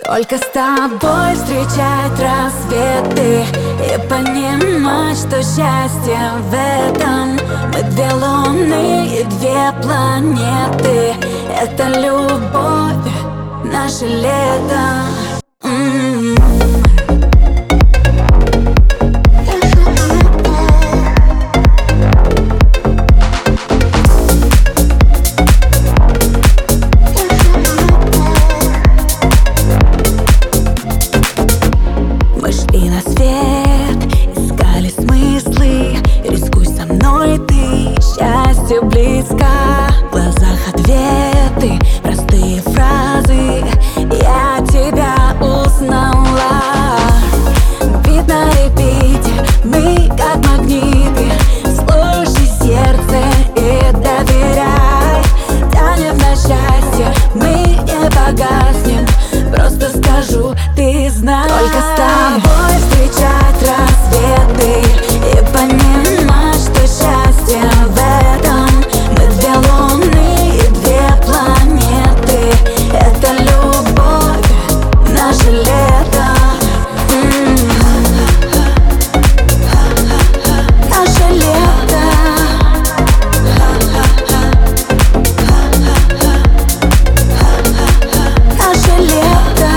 Только с тобой встречать рассветы и понимать, что счастье в этом. Мы две луны и две планеты. Это любовь, наше лето. Мы шли на свет, искали смыслы. Рискуй со мной ты, счастье близко. В глазах ответы, простые фразы. Я тебя узнала. Бит на репите, мы как магниты. Слушай сердце и доверяй. Тянет на счастье, мы не погаснем. Просто скажу, ты знаешь. Только с тобой встречать рассветы и понимать, что счастье в этом. Мы две луны и две планеты. Это любовь, наше лето. Наше лето. Наше лето.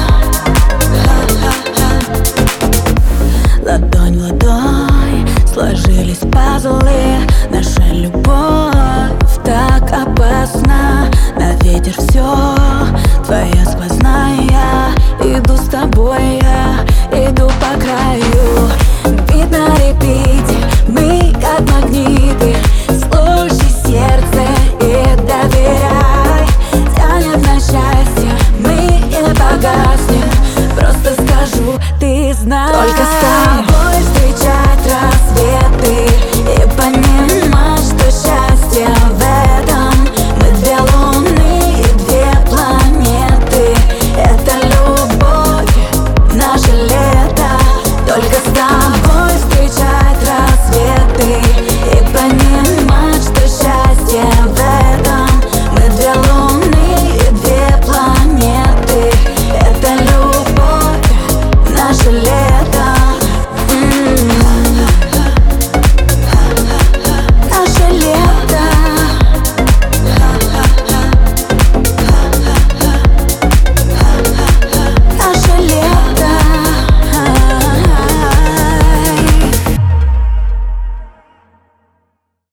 Ладонь в ладонь сложились пазлы. Наша любовь так опасна. На ветер все твоя сквозная. Иду с тобой, я иду по краю. Бит на репите, мы как магниты. Слушай сердце и доверяй. Тянет на счастье, мы не погаснем. Просто скажу, ты знаешь.